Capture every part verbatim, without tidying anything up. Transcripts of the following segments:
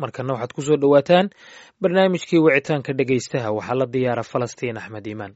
markana waxaad ku soo dhowaataan barnaamijkii wicitaanka dhegaystaha waxaa la diyaara falastiin axmed iimaan.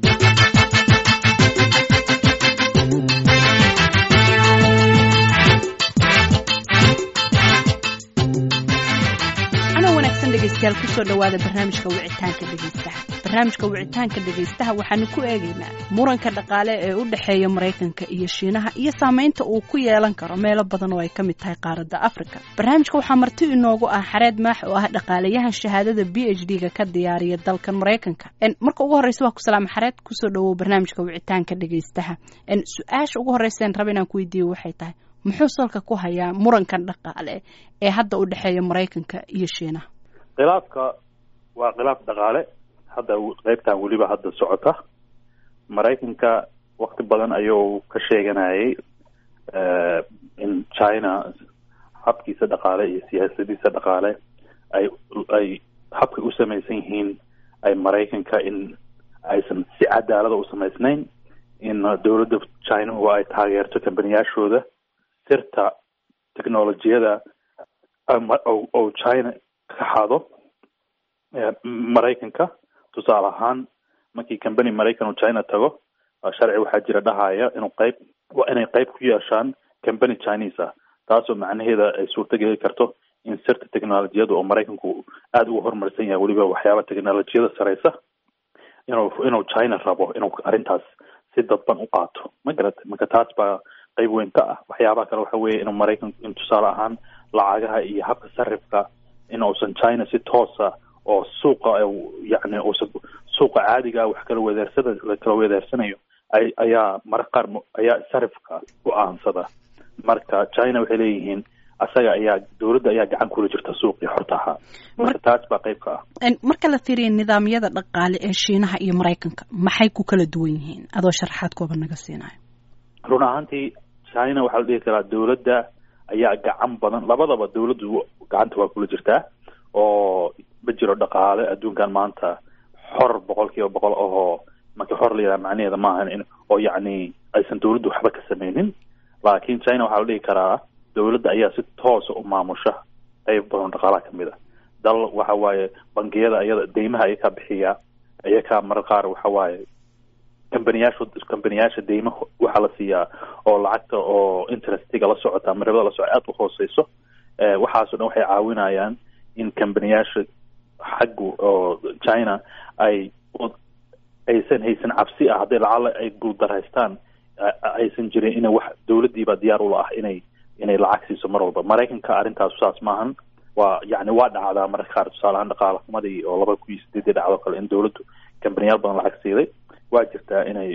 dhegeystayaal kusoo dhawaada barnaamijka wicitaanka dhegeystaha. barnaamijka wicitaanka dhegeystaha waxaanu ku eegaynaa muranka dhaqaale ee u dhexeeya Mareykanka iyo Shiinaha iyo saameynta uu ku yeelan karo meelo badan oo ay ka mid tahay qaaradda Afrika. barnaamijka waxaa marti inoogu ah Xareed Maax oo ah dhaqaalayahan shahaadada B H D-ga ka diyaariya dalkan Mareykanka. En marka ugu horeysa waa ku salaam Xareed, kusoo dhawow barnaamijka wicitaanka dhegeystaha. En su'aasha ugu horeysa aan rabay inaan ku weydiiyo waxay tahay muxuu salka ku hayaa murankan dhaqaale ee hadda u dhexeeya Mareykanka iyo Shiinaha? khilaafka waa khilaaf dhaqaale hadda qaybtan weliba hadda socota. Mareykanka waqti badan ayuu ka sheeganayay in China habkiisa dhaqaale iyo siyaasadiisa dhaqaale ay ay habka u samaysan yihiin ay Mareykanka in aysan si cadaalad u samaysnayn, in dowladda China oo ay taageerto kambaniyashooda sirta teknolojiyada oo China ka xado Mareykanka. tusaale ahaan markii company Mareykan oo China tago sharci waxaa jira dhahaya inuu qayb waa inay qayb ku yeeshaan company Chinese ah, taasoo macnaheeda ay suurtageli karto in sirta teknolojiyada oo Mareykanku aada ugu horumarsan yahay weliba waxyaaba teknolojiyada sareysa inuu inuu China rabo inuu arrintaas si dadban u qaato. ma garatay? marka taas baa qayb weyn ka ah. waxyaabaha kale waxa weeye inuu Mareykanku in tusaale ahaan lacagaha iyo habka sarifka in uusan China si toosa oo suuqa yani uusan suuqa caadiga wax kala weedaarsada la kala weedaarsanayo ay ayaa marka qaar ayaa sarifka u aansada. marka China waxay leeyihiin asaga ayaa dowladda ayaa gacan kula jirta suuqii xorta ahaa. marka taas baa qayb ka ah. marka la fiiriyo nidaamyada dhaqaale ee Shiinaha iyo Mareykanka maxay ku kala duwan yihiin adoo sharaxaad kooban naga siinayo? run ahaantii China waxaa la dhihi karaa dowladda ayaa gacan badan, labadaba dowladdu gacanta waa kula jirtaa oo ma jiro dhaqaale adduunkan maanta xor boqolkiiba boqol ahoo marka xor la yidhaha macnaheeda maahan in oo yacni aysan dowladdu waxba ka sameynin. laakiin China waxaa la dhihi karaa dowladda ayaa si toosa u maamusha qayb badan dhaqaalaha ka mid a. dal waxa waaye bangiyada iyada deymaha ay ka bixiya iyakaa marar qaar waxa waaye kambaniyaasha kambaniyaasha deymaha waxaa la siiyaa oo lacagta oo interestiga la socota ama ribada la socota aada u hooseyso. waxaasoo dhan waxay caawinayaan in kambaniyaasha xaggu oo China ay aysan haysan cabsi ah hadday lacala ay guuldaraystaan aysan jirin inay wax dowladdiiba diyaar ula ah inay inay lacag siiso mar walba. Mareykanka arrintaas saas maahan. waa yacni waa dhacdaa mararka qaar tusaale ahaan dhaqaala xumadii oo laba kun iyo sideedii dhacdo kale in dowladdu kambaniyaal badan lacag siiday. waa jirtaa inay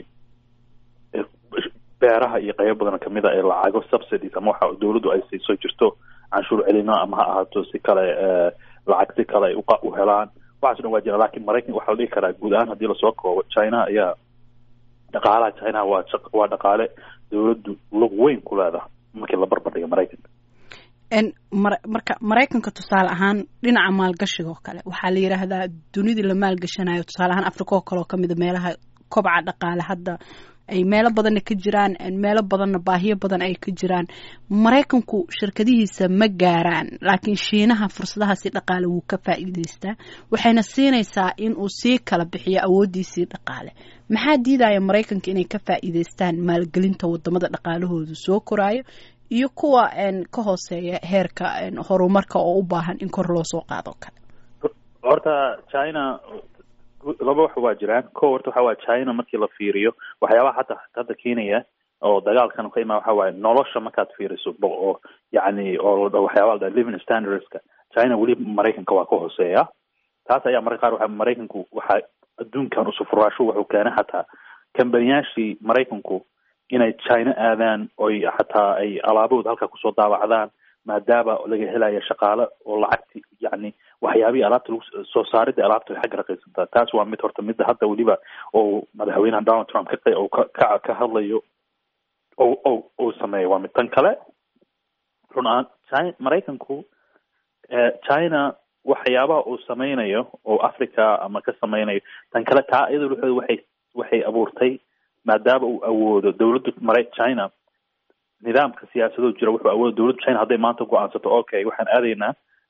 beeraha iyo qaybo badan kamid a ee lacago subsidies ama waxa dowladdu ay siiso jirto canshuur celino ama ha ahaato si kale lacag si kale ay u helaan. waxaas dhan waa jira. laakiin Mareykanka waxaa la dhihi karaa guud ahaan haddii lasoo koobo China ayaa dhaqaalaha China waa waa dhaqaale dowladdu lug weyn ku leedahay markii la barbar dhigo Mareykanka. En marka Mareykanka tusaale ahaan dhinaca maalgashiga oo kale waxaa la yiraahdaa dunida la maalgashanayo tusaale ahaan Afrika oo kale oo kamid ah meelaha kobaca dhaqaale hadda ay meelo badan ka jiraan, meelo badanna baahiyo badan ay ka jiraan. Mareykanku shirkadihiisa ma gaaraan, laakiin Shiinaha fursadaha si dhaqaale wuu ka faa'iideystaa, waxayna siinaysaa in uu sii kala bixiyo awoodiisii dhaqaale. maxaa diidaya Mareykanka inay ka faa'iideystaan maalgelinta wadamada dhaqaalahoodu soo koraayo iyo kuwa ka hooseeya heerka horumarka oo u baahan in kor loo soo qaado kale? horta China laba wax waa jiraan. ko horta waxa waa China markii la fiiriyo waxyaabaha hadda hadda keenaya oo dagaalkan ka imaa waxa waaye nolosha markaad fiiriso oo yacni oo waxyaabaha la living standardska China weli Mareykanka waa ka hooseeya. taas ayaa mararka qaar waxa Mareykanku waxa adduunkan usoo furaasho wuxuu keenay xataa kambaniyaashii Mareykanku inay China aadaan oy xataa ay alaabahooda halka kusoo daawacdaan maadaama laga helayo shaqaale oo lacagti yacni waxyaabihii alaabta soo saaridda alaabta way xagga raqiisantaa. taas waa mid horta midda hadda weliba oo madaxweynaha Donald Trump ka oo ka ka hadlayo oo oo oo sameeyo waa mid. tan kale run ahaan China Mareykanku China waxyaabaha uu sameynayo oo Africa ama ka sameynayo tan kale taa iyadoo waxay waxay abuurtay maadaama uu awoodo dowladda Marey China nidaamka siyaasadoo jira wuxuu awoodo dowladda China hadday maanta go'aansato okay waxaan aadaynaa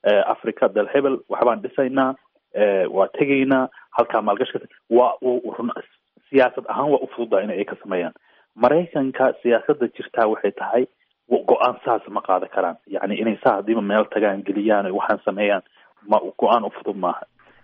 africa dal hebel waxbaan dhisaynaa waa tegaynaa halkaa maalgashi waa run siyaasad ahaan waa ufududaa in ay ka sameeyaan. Maraykanka siyaasadda jirtaa waxay tahay go-aan saas ma qaadan karaan, yani inay saa hadiiba meel tagaan geliyaan waxaan sameeyaan ma go-aan ufudud maaha.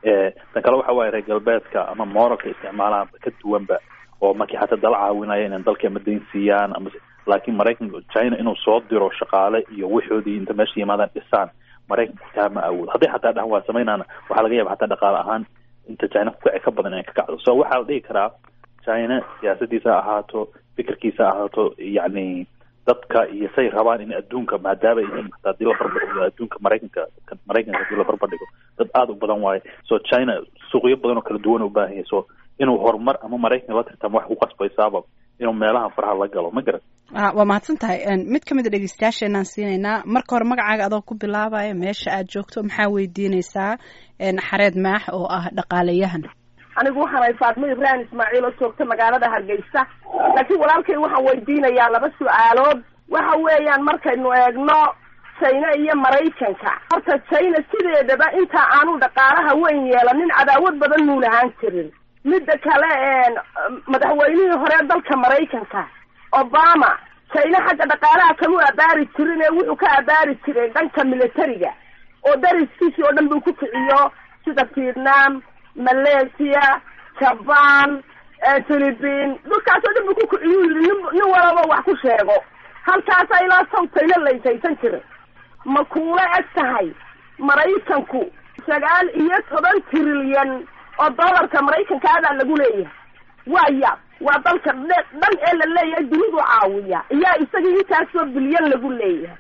tan kale waxa waaye reer galbeedka ama moralka isticmaalaan ka duwanba oo markii xataa dala caawinaya inay dalka ama dayn siiyaan ama laakiin maraykanka China inuu soo diro shaqaale iyo wixoodii inta meesha yimaadaan dhisaan maraykanku taa ma awood. hadday xataa dhahan waa sameynaan waxaa laga yaaba xataa dhaqaale ahaan inta China ku kici ka badan inay ka kacdo. so waxaa la dhihi karaa China siyaasadiisa ahaato fikirkiisa ahaato yani dadka iyo say rabaan in adduunka maadaama ay xataa dil barbardhigo adduunka maraykanka maraykanka dil barbardhigo dad aad u badan waaye. so China suuqyo badan oo kala duwan u baahan yahay, so inuu horumar ama maraykanka la tirtamo wax ku qasbaysaaba inuu meelaha faraha la galo ma garan. waa mahadsan tahay. mid ka mid a dhegeystayaasheenaan siinaynaa. marka hore magacaaga adoo ku bilaabaya, meesha aad joogto, maxaa weydiinaysaa xareed maax oo ah dhaqaalayahan? anigu waxaan ahay Faatmo Ibrahim Ismaaciil oo joogta magaalada Hargeysa, laakiin walaalkay waxaan weydiinayaa laba su'aalood. waxa weeyaan markaynu eegno China iyo Maraykanka, horta China sideedaba inta aanu dhaqaalaha weyn yeelanin cadaawad badan muu lahaan jirin. midda kale madaxweynihii hore dalka Maraykanka Obama, China xagga dhaqaalaha kama abaari jirin ee wuxuu ka abaari jiray dhanka militariga oo dariskiisii oo dhan buu ku kiciyo sida Vietnam, Malaysia, Japan, Philippines, dhulkaas oo dhan buu ku kiciyo nin walaba wax ku sheego. halkaas ay la sawtayna leeysan jiray. ma kuula eg tahay Maraykanku sagaal iyo toban trilyan oo dollarka Maraykanka aad lagu leeyahay? waaya waa dalka dhan ee la leeyahay dunidu caawiya iyo isaga intaas oo bilyan lagu leeyahay.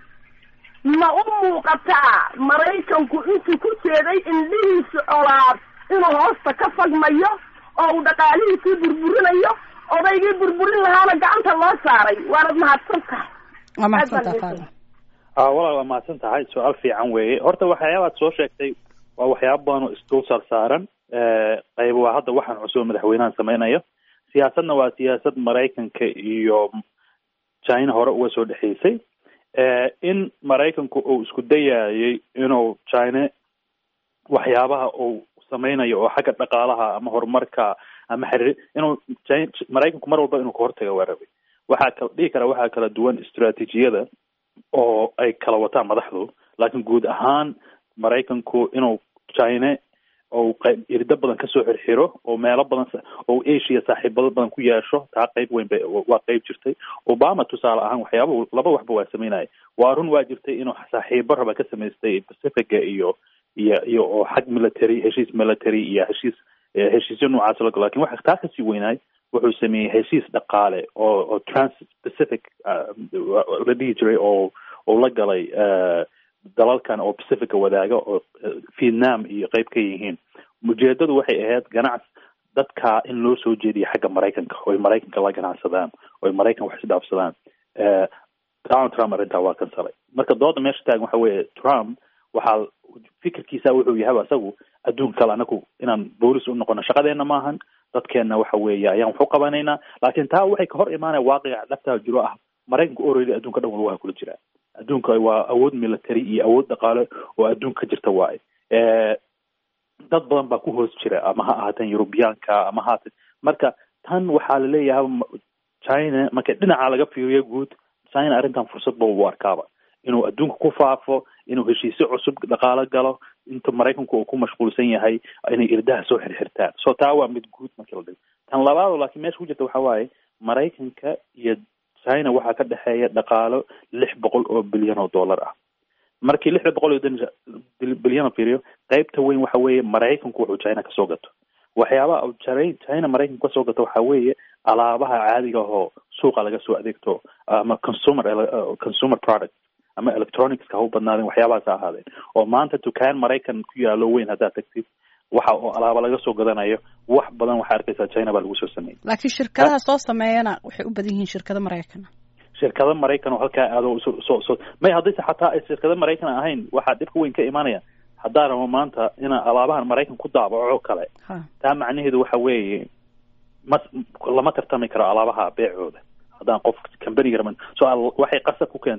ma u muuqataa Maraykanku intuu ku jeeday indhihiisa colaad inuu hoosta ka fagmayo oo uu dhaqaalihiisii burburinayo, odaygii burburin lahaana gacanta loo saaray? waanad mahadsan tahay. waa mahadsan tahay. ah walaal waa mahadsan tahay, su-aal fiican weeye. horta waxyaabaad soo sheegtay waa waxyaaba badan oo isdul saar saaran. qayb waa hadda waxaan cusub madaxweynahan sameynayo. siyaasadna waa siyaasad Maraykanka iyo China hore uga soo dhexeysay. in Maraykanku uu isku dayayay inuu China waxyaabaha uu sameynayo oo xagga dhaqaalaha ama horumarka ama xiriir inuu Maraykanku mar walba inuu ka hortago waa rabay. waxaa kala dhihi karaa waxaa kala duwan istiraatiijiyada oo ay kala wataan madaxdu, laakiin guud ahaan Maraykanku inuu China oo qayb irida badan ka soo xirxiro oo meelo badan oo Asia saaxiibado badan ku yeesho, taa qayb weyn bay waa qayb jirtay. Obama tusaale ahaan waxyaabo laba waxba waa sameynay. waa run waa jirtay inuu saaxiibo raba ka sameystay Pacific iyo iyo iyo oo xag military heshiis military iyo heshiis heshiisyo noocaas la galo. laakiin waxa taa ka sii weynaay wuxuu sameeyay heshiis dhaqaale oo oo Trans-Pacific la dhihi jiray oo oo la galay dalalkan oo Pacifica wadaaga oo Vietnam iyo qayb ka yihiin. ujeedadu waxay ahayd ganacsi dadka in loo soo jeediyo xagga Maraykanka oo Maraykanka la ganacsadaan oo Maraykan wax isdhaafsadaan. Donald Trump arrintaa waa kansalay. marka dooda meesha taagan waxa weeye Trump waxaa fikirkiisa wuxuu yahay asagu adduunka kale anagu inaan boolis u noqono shaqadeena maahan, dadkeena waxa weeye ayaan wax u qabanaynaa. laakiin taa waxay ka hor imaanaya waaqica dhabta jiro ah Maraykanku already adduunka dhan waa kula jira. adduunka waa awood military iyo awood dhaqaale oo adduunka ka jirta waay. ee dad badan baa ku hoos jira ama ha ahaateen Europeanka ama ha marka tan waxaa la leeyahay China marka dhinaca laga fiiriyo guud China arrintan fursad buu u arkaaba inuu adduunka ku faafo, inuu heshiisyo cusub dhaqaale galo, inta Maraykanku uu ku mashquulsan yahay inay irdaha soo xirxirtaan. soo taa waa mid guud markii la dhigo. tan labaad laakiin meesha ku jirta waxa waaye Maraykanka iyo China waxaa ka dhaxeeya dhaqaalo lix boqol oo bilyan oo dollar ah. markii lix boqol oo bilyan fiiriyo qaybta weyn waxa weeye Maraykanku wuxuu China ka soo gato. waxyaabaha uu China Maraykanku ka soo gato waxa weeye alaabaha caadiga oo suuqa laga soo adeegto ama consumer consumer products ama electronics ka u badnaadeen waxyaabahaas ahaadeen oo maanta dukaan Maraykan ku yaalo weyn hadda tagtid waxa oo alaaba laga soo gadanayo wax badan waxa arkaysaa China baa lagu soo sameeyay. laakiin shirkadaha soo sameeyana waxay u badan yihiin shirkado Maraykan. shirkado Maraykan oo halka aad soo soo may hadii xataa ay shirkado Maraykan ahayn waxa dhibka weyn ka imaanaya haddana maanta in alaabahan Maraykan ku daabaco kale. taa macnaheedu waxa weeye mas lama tartami karo alaabaha beecooda haddaan qof company garman. so waxay qasab ku keentay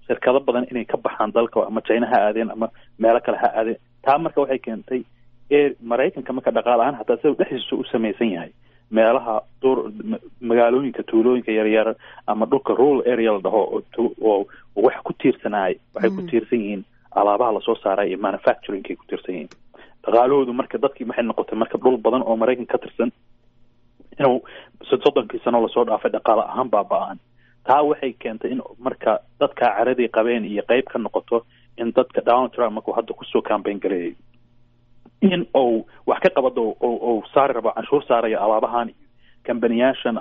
shirkado badan inay ka baxaan dalka ama China ha aadeen ama meelo kale ha aadeen taa marka waxay keentay ee Mareykanka marka dhaqaale ahaan hataa sida dhexdiisa u samaysan yahay meelaha door magaalooyinka tuulooyinka yar yar ama dhulka rural area la dhaho oo wax ku tiirsanaay waxay ku tiirsan yihiin alaabaha la soo saaray iyo manufacturing ay ku tiirsan yihiin dhaqaalahoodu marka dadkii maxay noqotay marka dhul badan oo Mareykanka ka tirsan inuu soddonkii sano la soo dhaafay dhaqaale ahaan baaba'an taa waxay keentay in marka dadka caradii qabeen iyo qayb ka noqoto in dadka Donald Trump markuu hadda ku soo campaign gareeyay in oo wax ka qabado oo oo saar raba canshuur saaraya alaabahan kambaniyashan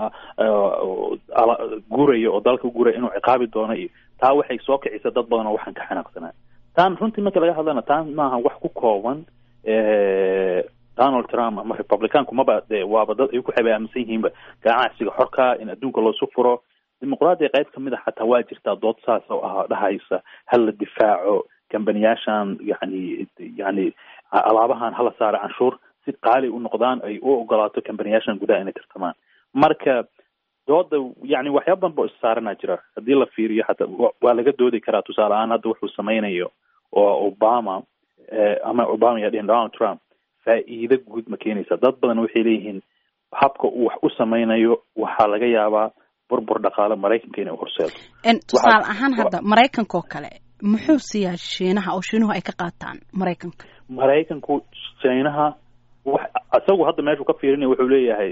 guuraya oo dalka guuraya inuu ciqaabi doono taa waxay soo kicisa dad badan oo waxaan ka xanaaqsanaa taan runtii marka laga hadlana taan maaha wax ku kooban ee Donald Trump ama Republicanku maba waaba dad ay ku xabaaamsan yihiinba ganacsiga xorka in adduunka loo soo furo dimuqraadiga qayb kamid ah xataa waa jirtaa dood saas oo ah dhahaysa hal la difaaco kambaniyashan yani yani alaabahan hala saara canshuur si qaali u noqdaan ay u ogolaato kambaniyashan gudaha inay tartamaan marka dooda yani waxyaabo badan boo issaarana jira haddii la fiiriyo xataa waa laga doodi karaa tusaale ahaan hadda wuxuu samaynayo oo Obama ama Obama iyo Donald Trump faa'iido guud ma keenaysa dad badan waxay leeyihiin habka uu wax u samaynayo waxaa laga yaabaa burbur dhaqaale Mareykanka inay horseedo en tusaale ahaan hadda Mareykanka oo kale muxuu siyaa Shiinaha oo Shiinuhu ay ka qaataan Mareykanka Mareykanku Shiinaha wax asagu hadda meeshu ka fiirinayo wuxuu leeyahay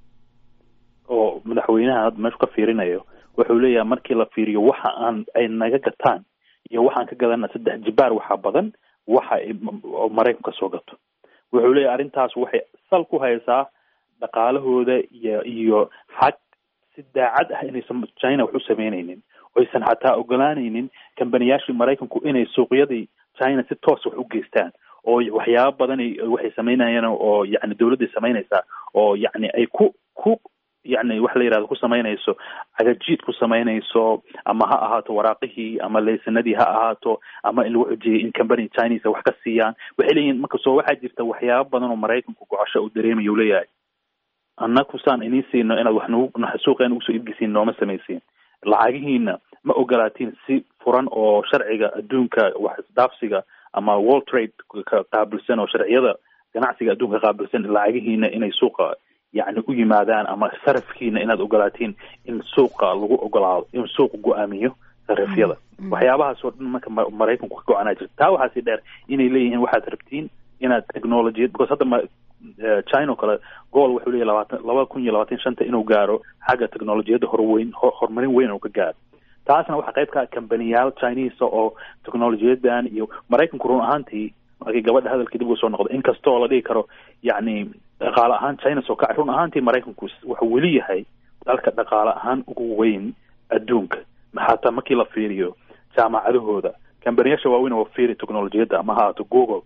oo madaxweynaha hadda meeshu ka fiirinayo wuxuu leeyahay markii la fiiriyo waxa aan ay naga gataan iyo waxaan ka gadana saddex jibaar waxa badan waxa Mareykanka soo gato wuxuu leeyahay arrintaas waxay sal ku haysaa dhaqaalahooda iyo iyo xaq si daacad ah inaysan China wax u sameynaynin oo aysan xataa ogolaanaynin kambaniyashii Mareykanku inay suuqyadii China si toos wax u geystaan oo waxyaabo badan waxay sameynayaan oo yani dawladda sameynaysa oo yani ay ku ku yani wax la yiraahdo ku sameynayso agajiid ku sameynayso ama ha ahaato waraaqihii ama laysanadii ha ahaato ama in lagu xujiyay in company Chinese wax ka siiyaan waxay leeyihiin marka soo waxa jirta waxyaabo badan oo Mareykanku gocosho u dareemayo leeyahay annaku saan inisiino inaad wax nagu suuqeen ugu soo iibgisiin nooma sameeyeen lacagihiina ma ogolaatiin si furan oo sharciga adduunka wax isdaafsiga ama World Trade ka qaabilsan oo sharciyada ganacsiga adduunka qaabilsan lacagihiina inay suuqa yani u yimaadaan ama sarafkiina inaad ogolaatiin in suuqa lagu ogolaado in suuqa go'aamiyo sarafyada waxyaabahaas oo dhan marka Mareykanku ka go'aanaa jirta taa waxaa si dheer inay leeyihiin waxaad rabtiin inaad technology because hadda China kale gool wuxuu leeyahay laba kun iyo labaatan iyo shan inuu gaaro xagga teknolojiyada horweyn horumarin weyn oo ka gaaro taasna waxa qayb ka ah kambaniyaal Chinese oo teknolojiyadan iyo Mareykanku run ahaantii markii gabadha hadalkii dib u soo noqdo inkastoo la dhigi karo yani dhaqaale ahaan China soo ka run ahaantii Mareykanku wuxuu weli yahay dalka dhaqaale ahaan ugu weyn adduunka maxaa markii la fiiriyo jaamacadahooda kambaniyasha waaweyn oo fiiri teknolojiyada ama ha ahaato Google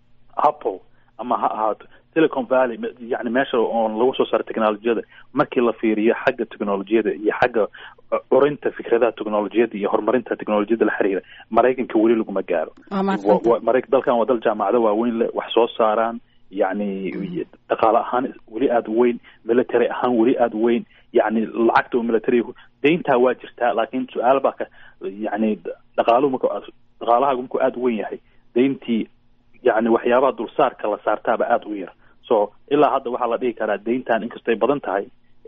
Apple ama ha ahaato Silicon Valley yani meesha oo lagu soo saaro teknolojiyada markii la fiiriyo xagga teknolojiyada iyo xagga orinta fikradaha teknolojiyada iyo horumarinta teknolojiyada la xiriira Mareykanka weli lagu ma gaaro Mareykanka dalkan waa dal jaamacado waaweyn leh wax soo saaraan yani dhaqaale ahaan weli aad u weyn military ahaan weli aad u weyn yani lacagta oo military deynta waa jirtaa laakiin su'aal baa ka yani dhaqaaluhu marka dhaqaalaha markuu aad u weyn yahay deyntii yani waxyaabaha dulsaarka la saartaaba aad u yar so ilaa hadda waxaa la dhihi karaa deyntan inkastay badan tahay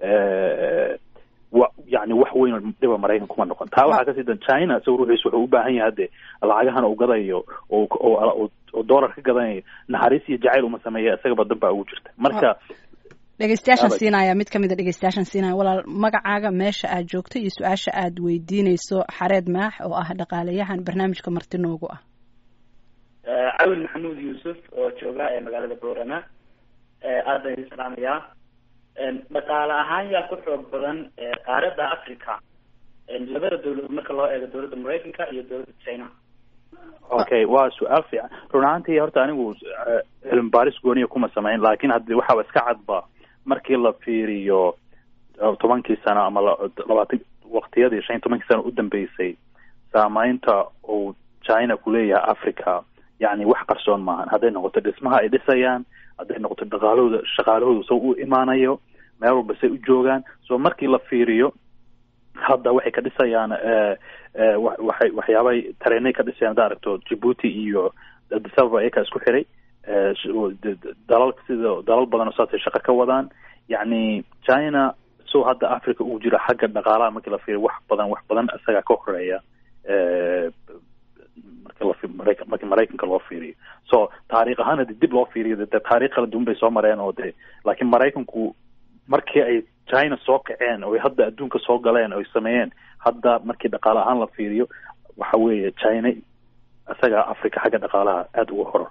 يعني wax weyn dhiba Mareykanka kuma noqon taa waxa ka sii dan China soo ruuxiisu wuxuu u baahan yahay hade lacagahan uu gadayo oo oo dollar ka gadanayo naxariis iyo jacayl uma sameeyo isaga badan baa ugu jirta marka dhageystayaashan siinaya mid kamid ah dhageystayaashan siinaya walaal magacaaga meesha aad joogto iyo su'aasha aad weydiinayso Xareed Maax oo ah dhaqaalayahan barnaamijka marti noogu ah Awil Maxamuud Yuusuf oo jooga ee magaalada Boorama ee aad ay salaamaya dhaqaale ahaan yaa ku xoog badan qaaradda Afrika labada dawladood marka loo eego dawladda Mareykanka iyo dawladda China okay waa su'aal fiican runaantii horta anigu cilmi baaris gooniyo kuma sameyn laakiin hadda waxa iska cadba markii la fiiriyo tobankii sano ama labaatan waqtiyadii shan iyo tobankii sano u dambeysay saamaynta oo China ku leeyahay Afrika yani wax qarsoon maahan hadday noqoto dhismaha ay dhisayaan hadday noqoto dhaqaalahooda shaqaalahooda soo u imaanayo meel walba say u joogaan soo markii la fiiriyo hadda waxay ka dhisayaan waxay waxyaabay tareenay ka dhisayaan hadda aragto Djibouti iyo Addis Ababa ay ka isku xiray dalal sida dalal badan oo saasay shaqo ka wadaan yani China soo hadda Africa ugu jira xagga dhaqaalaha markii la fiiriyo wax badan wax badan isaga ka horeeya marka la fiiriyo marka Mareykanka loo fiiriyo so taariikh ahaan dib loo fiiriyo dad taariikh kala duwan bay soo mareen oo de laakiin Mareykanku markii ay China soo kaceen oo hadda adduunka soo galeen oo sameeyeen hadda markii dhaqaale ahaan la fiiriyo waxa weeye China isaga Africa xagga dhaqaalaha aad ugu hor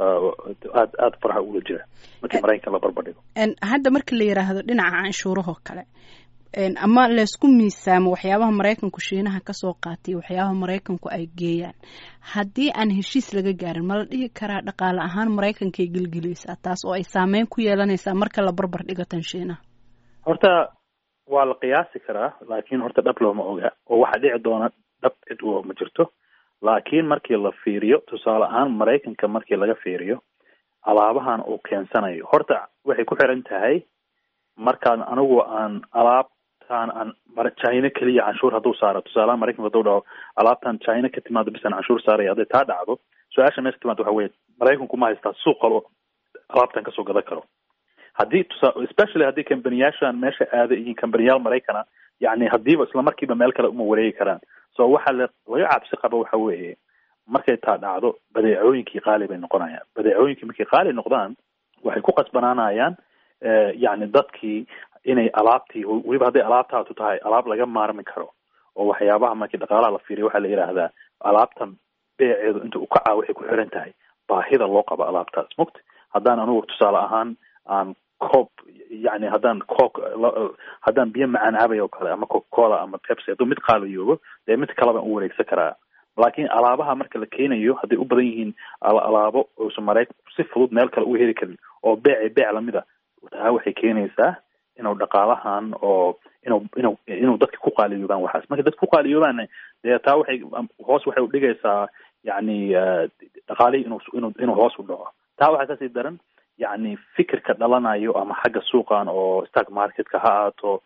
aad aad faraha ugu jira markii Mareykanka la barbardhigo en hadda markii la yiraahdo dhinaca canshuuraha kale en ama la isku miisaamo waxyaabaha Mareykanku Shiinaha ka soo qaatay waxyaabaha Mareykanku ay geeyaan haddii aan heshiis laga gaarin ma la dhihi karaa dhaqaale ahaan Mareykanka ay gilgilaysaa taas oo ay saameyn ku yeelanaysaa marka la barbar dhigo tan Shiinaha horta waa la qiyaasi karaa laakiin horta dhab looma oga oo waxa dhici doona dhab cid oo ma jirto laakiin markii la fiiriyo tusaale ahaan Mareykanka markii laga fiiriyo alaabahan uu keensanayo horta waxay ku xiran tahay markaan anigu aan alaabtaan aan China kaliya canshuur hadduu saaro tusaale ahaan Mareykanka hadduu dhaho alaabtaan China ka timaado bisan canshuur saaraya hadday taa dhacdo su-aasha meesha timaado waxa weeye Mareykanku ma haystaa suuq qalo alaabtan kasoo gadan karo haddii especially haddii kambaniyyaashan meesha aada iyo kambaniyaal Mareykana yani haddiiba isla markiiba meel kale uma wareegi karaan so waxa laga cabsi qabo waxa weeye markay taa dhacdo badeecooyinkii qaali bay noqonayaan badeecooyinkii markay qaali noqdaan waxay ku qasbanaanayaan yani dadkii inay alaabtii weliba hadday alaabtaatu tahay alaab laga maarmi karo oo waxyaabaha markii dhaqaalaha la fiiriyo waxaa la yidhaahdaa alaabtan beeceedu inta u kacaa waxay ku xiran tahay baahida loo qabo alaabtaas mugta haddaan anugu tusaale ahaan aan koob yani haddaan coke haddaan biyo macaan cabay oo kale ama Coca-Cola ama Pepsi hadduu mid qaaliyoobo dee mid kaleba u wareegsan karaa laakiin alaabaha marka la keenayo hadday u badan yihiin alaabo uusan Mareykanku si fudud meel kale u heli karin oo beec beec lamida taa waxay keenaysaa inuu dhaqaalahan oo inuu inuu inuu dadka ku qaaliyoobaan waxaas marka dadka ku qaaliyoobaan dee taa waxay hoos waxay u dhigaysaa yani dhaqaalihii inuu inuu inuu hoos u dhaco taa waxaa kasii daran yani fikirka dhalanayo ama xagga suuqan oo stock marketka ha ahaato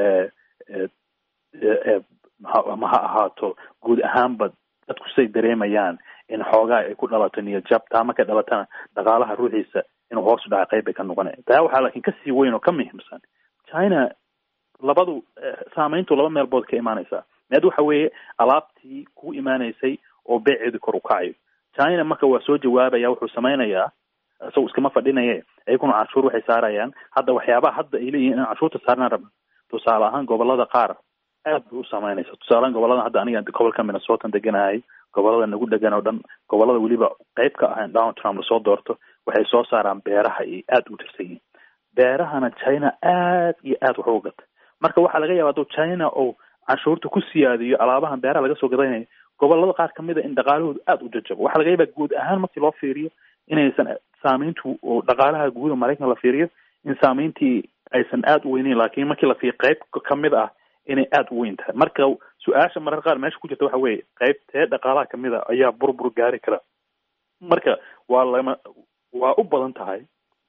ama ha ahaato guud ahaanba dadku say dareemayaan in xoogaa ay ku dhalato niyad jab taa markay dhalatana dhaqaalaha ruuxiisa inuu hoos u dhaca qayb bay ka noqonaya taa waxaa laakiin kasii weyn oo ka muhiimsan China labadu saameyntu laba meelbood ka imaanaysaa mid waxa weeye alaabtii ku imaanaysay oo beeceedu kor u kacayo China marka waa soo jawaabaya wuxuu sameynayaa soo iskama fadhinaye ayaguna canshuur waxay saarayaan hadda waxyaabaha hadda ay leeyihiin in canshuurta saarnaan rabno tusaale ahaan gobolada qaar aad bay u saameynaysa tusaale ahaan gobolada hadda aniga gobolka Minnesota deganahay gobolada nagu degan oo dhan gobolada weliba qayb ka ahayn Donald Trump la soo doorto waxay soo saaraan beeraha iyo aad u tirsan yihiin beerahana China aad iyo aad wax uga gata marka waxaa laga yaabaa dad China oo canshuurta ku siyaadiyo alaabahan beeraha laga soo gadanayo gobolada qaar kamid ah in dhaqaalahoodu aad u jajabo waxaa laga yaabaa guud ahaan markii loo fiiriyo inaysan saameyntu oo dhaqaalaha guud Mareykanka la fiiriyo in saameyntii aysan aad u weynayn laakiin markii la fiiriyo qayb kamid ah inay aad u weyn tahay marka su-aasha mararka qaar meesha ku jirta waxa weeye qaybtee dhaqaalaha kamid a ayaa burbur gaari kara marka waa lama waa u badan tahay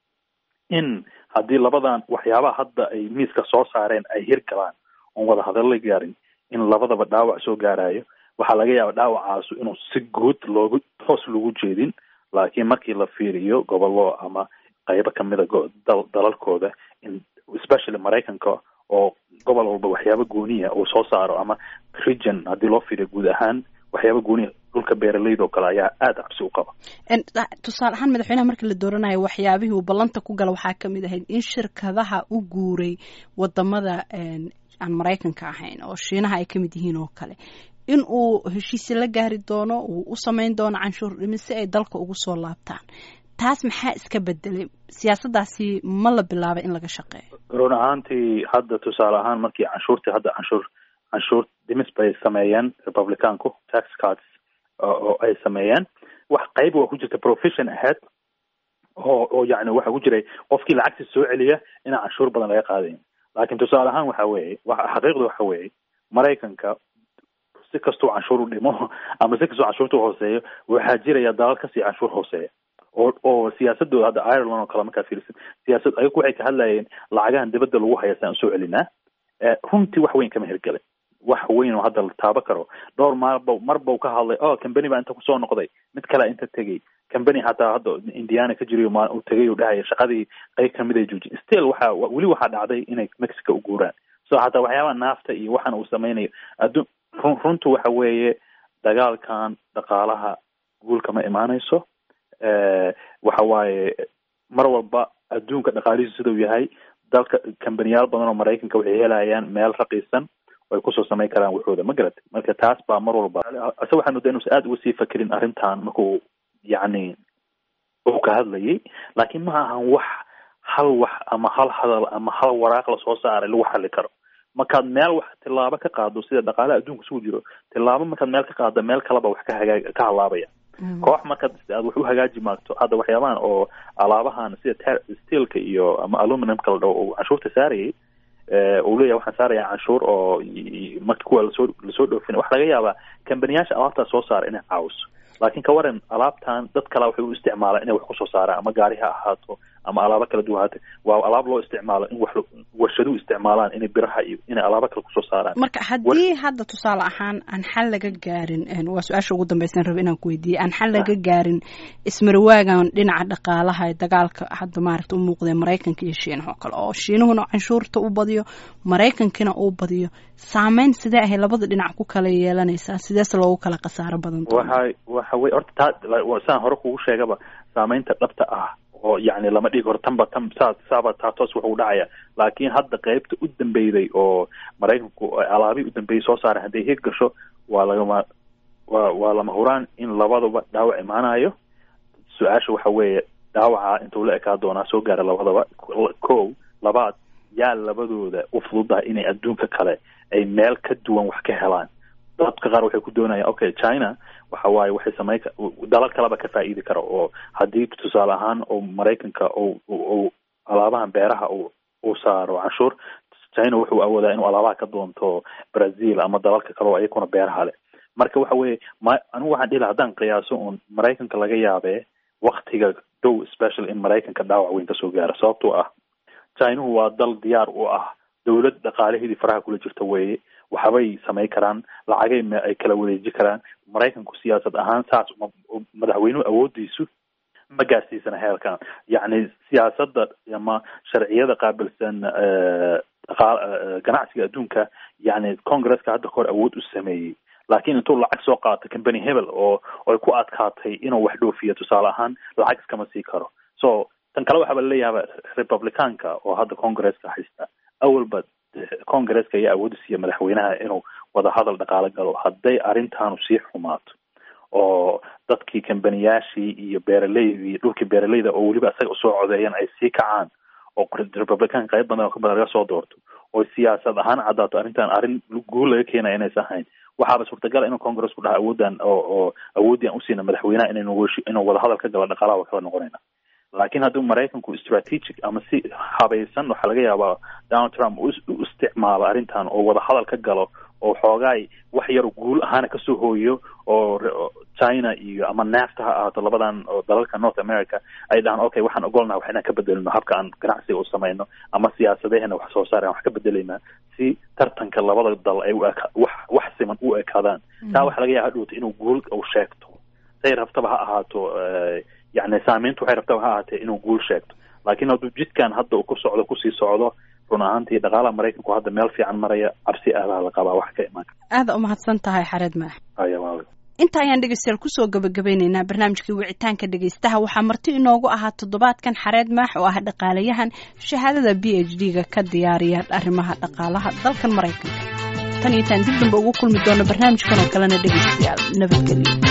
in haddii labadan waxyaabaha hadda ay miiska soo saareen ay hirgalaan oon wada hadalla gaarin in labadaba dhaawac soo gaarayo waxaa laga yaabaa dhaawacaasu inuu si guud loogu toos lagu jeedin laakiin markii la fiiriyo gobollo ama qaybo kamida dalalkooda in especially Mareykanka oo gobol walba waxyaabo gooniya uu soo saaro ama region haddii loo fiiriyo guud ahaan waxyaabo gooniya dhulka beeralayda oo kale ayaa aad cabsi u qaba tusaale ahaan madaxweynaha markii la dooranayo waxyaabihii uu ballanta ku gala waxaa kamid ahayd in shirkadaha u guuray wadamada aan Mareykanka ahayn oo Shiinaha ay kamid yihiin oo kale in uu heshiis la gaari doono uu u sameyn doono canshuur dhimis si ay dalka ugu soo laabtaan taas maxaa iska bedelay siyaasadaasi ma la bilaabay in laga shaqeeyo run ahaantii hadda tusaale ahaan markii canshuurtii hadda canshuur canshuur dhimis bay sameeyeen republicanku tax cuts oo ay sameeyeen wax qayb waa ku jirta profession ahead oo oo yacni waxa ku jiray qofkii lacagta soo celiya in canshuur badan laga qaadayo laakiin tusaale ahaan waxa weeye waxa xaqiiqdu waxa weeye Mareykanka si kastoo canshuur u dhimo ama si kastoo canshuurta hooseeyo waxaa jiraya dalal ka sii canshuur hooseeya oo oo siyaasadooda hadda Ireland oo kale markaa fiirsan siyaasad ayagu waxay ka hadlayeen lacagahan dibadda lagu haya saan soo celinaa runtii wax weyn kama hirgalay wax weyn oo hadda la taabo karo. dhowr maalba marba uu ka hadlay oo company baa inta kusoo noqday, mid kale inta tegay, company hataa hadda Indiana ka jiriyo ma uu tegay uu dhahay shaqadii qayb kamid ay joojin. Still waxa wali waxa dhacday inay Mexico u guuraan. So hataa waxyaaba naafta iyo waxan uu sameynayo adduun runtu waxa weeye dagaalkan dhaqaalaha guul kama imaanayso. ee waxa waaye mar walba adduunka dhaqaalihiisu siduu yahay, dalka kambaniyaal badan oo Mareykanka waxay helayaan meel raqiisan oo ay kusoo sameyn karaan waxooda, ma garatay? Marka taas baa mar walba asa waxaanu deenus aad uga sii fakirin arrintan markuu yacni uu ka hadlayay, laakiin ma ahan wax hal wax ama hal hadal ama hal waraaq la soo saaray lagu xalli karo. markaad meel wax tilaabo ka qaado sida dhaqaalaha adduunka soo jiro, tilaabo markaad meel ka qaado meel kaleba wax ka hagaag ka halaabaya. koox markaad aad wax u hagaaji maagto hadda waxyaabahan oo alaabahan sida steelka iyo ama aluminum kala dhaw oo canshuurta saarayay ee uu leeyahay waxaan saaraya canshuur oo markii kuwa la soo la soo dhoofin wax laga yaabaa kambaniyaasha alaabta soo saar inay caawiso, laakiin ka waran alaabtan dad kale waxay u isticmaalaan inay wax ku soo saaraan ama gaari ha ahaato ama alaabo kala duwan ahaato. waa alaab loo isticmaalo in wax warshaduhu isticmaalaan inay biraha iyo inay alaabo kale ku soo saaraan. marka haddii hadda tusaale ahaan aan xal laga gaarin, waa su-aasha ugu dambaysan rabo inaan ku weydiiye, aan xal laga gaarin ismarwaagan dhinaca dhaqaalaha ee dagaalka hadda maaragta u muuqdee Mareykanka iyo Shiinaha oo kale, oo Shiinuhuna canshuurta u badiyo Mareykankina uu badiyo, saameyn sidee ahay labada dhinac ku kala yeelanaysaa, sidees loogu kala khasaaro badan waxa waxa way horta saan hore kugu sheegaba saameynta dhabta ah oo yacni lama dhigi karo tanba tan saa saaba taatoos wuxuu dhacaya, laakiin hadda qaybta u dambeeyday oo Mareykanku alaabi u dambeeyay soo saaray hadday heeg gasho waa lagama waa waa lama huraan in labadaba dhaawac imaanayo. su-aasha waxa weeye dhaawaca intuu la ekaa doonaa soo gaara labadaba. kow labaad yaa labadooda u fududahay inay adduunka kale ay meel ka duwan wax ka helaan. dadka qaar waxay ku doonayaan okay China waxa waaye waxay sameey dalal kaleba ka faa'iidi karo, oo haddii tusaale ahaan oo Mareykanka oo oo alaabahan beeraha oo uu saaro canshuur, China wuxuu awoodaa inuu alaabaha ka doonto Brazil ama dalalka kale oo ayaguna beeraha leh. marka waxa weeye anigu waxaan dhihi lahaa haddaan qiyaaso uun Mareykanka laga yaabee waktiga dhow special in Mareykanka dhaawac weyn kasoo gaaro, sababtoo ah China waa dal diyaar u ah dawlad dhaqaalaheedii faraha kula jirta weeye, waxbay samay karaan, lacagay ay kala wareeji karaan. Mareykanku siyaasad ahaan saas madaxweynuhu awoodiisu ma gaarsiisana heerkan, yacni siyaasadda ama sharciyada qaabilsan ganacsiga adduunka, yacni Congress-ka hadda kahor awood u sameeyey, laakiin intuu lacag soo qaato company hebel oo ay ku adkaatay inuu wax dhoofiyo tusaale ahaan lacag iskama sii karo. so tan kale waxaa laleeyahay Republicanka oo hadda Congress-ka haysta awalba Congress-ka ayaa awood u siiya madaxweynaha inuu wada hadal dhaqaale galo. hadday arrintaanu sii xumaato oo dadkii kambaniyaashii iyo beeraleydii dhulkii beeraleyda oo weliba isaga usoo codeeyeen ay sii kacaan oo Republican qayb badan oo ka badan laga soo doorto oo siyaasad ahaan caddaato arrintan arrin guul laga keenaya inaysan ahayn, waxaaba suurtagal inuu Congress ku dhaha awooddan oo oo awooddian u siina madaxweynaha inaynu inuu wada hadal ka galo dhaqaalaha waa kala noqonayna. laakiin hadduu Mareykanku strategic ama si habaysan waxaa laga yaabaa Donald Trump u isticmaalo arrintan oo wada hadal ka galo oo xoogaay wax yar guul ahaana kasoo hooyo oo China iyo ama NAFTA ha ahaato labadan oo dalalka North America ay dhahaan okay waxaan ogolnahay wax inaan ka bedelno habka aan ganacsiga u samayno ama siyaasadeena wax soo saaraan wax ka bedelaynaa si tartanka labada dal ay wax wax siman u ekaadaan. taa waxaa laga yaabaa hadhowta inuu guul u sheegto say rabtaba ha ahaato يعني سامينtu waxay rabtaa waxa ahaatee inuu guul sheegto, laakiin hadduu jidkan hadda uu ku socdo kusii socdo run ahaantii dhaqaalaha Mareykanku hadda meel fiican maraya, cabsi aad la qabaa wax ka imaan. aad u mahadsan tahay Xareed Maax. ayawaa inta ayaan dhegeystayaal kusoo gabagabaynaynaa barnaamijkii wicitaanka dhegeystaha. waxaa marti inoogu ahaa toddobaadkan Xareed Maax oo ah dhaqaalayahan shahaadada B H D-ga ka diyaariya arrimaha dhaqaalaha dalkan Mareykanka. tan iyo tan dib dambe ugu kulmi doono barnaamijkan oo kalena dhegeystayaal nabadgelyo.